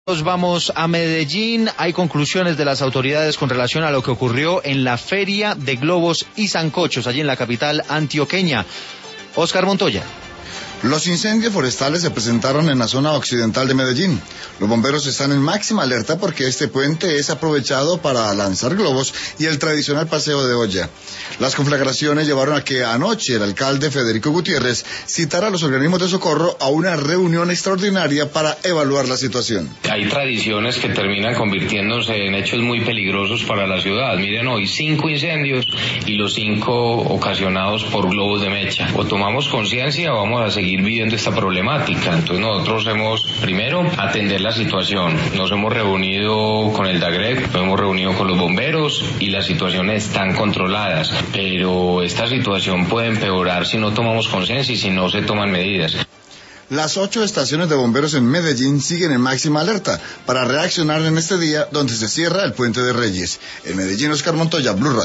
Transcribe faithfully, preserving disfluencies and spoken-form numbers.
Nos vamos a Medellín. Hay conclusiones de las autoridades con relación a lo que ocurrió en la Feria de Globos y Sancochos, allí en la capital antioqueña. Oscar Montoya. Los incendios forestales se presentaron en la zona occidental de Medellín. Los bomberos están en máxima alerta porque este puente es aprovechado para lanzar globos y el tradicional paseo de olla. Las conflagraciones llevaron a que anoche el alcalde Federico Gutiérrez citara a los organismos de socorro a una reunión extraordinaria para evaluar la situación. Hay tradiciones que terminan convirtiéndose en hechos muy peligrosos para la ciudad. Miren, hoy cinco incendios y los cinco ocasionados por globos de mecha. O tomamos conciencia o vamos a seguir viviendo esta problemática. Entonces nosotros hemos, primero, atender la situación. Nos hemos reunido con el DAGREC, nos hemos reunido con los bomberos y las situaciones están controladas, pero esta situación puede empeorar si no tomamos conciencia y si no se toman medidas. Las ocho estaciones de bomberos en Medellín siguen en máxima alerta para reaccionar en este día donde se cierra el Puente de Reyes. En Medellín, Oscar Montoya, Blue Radio.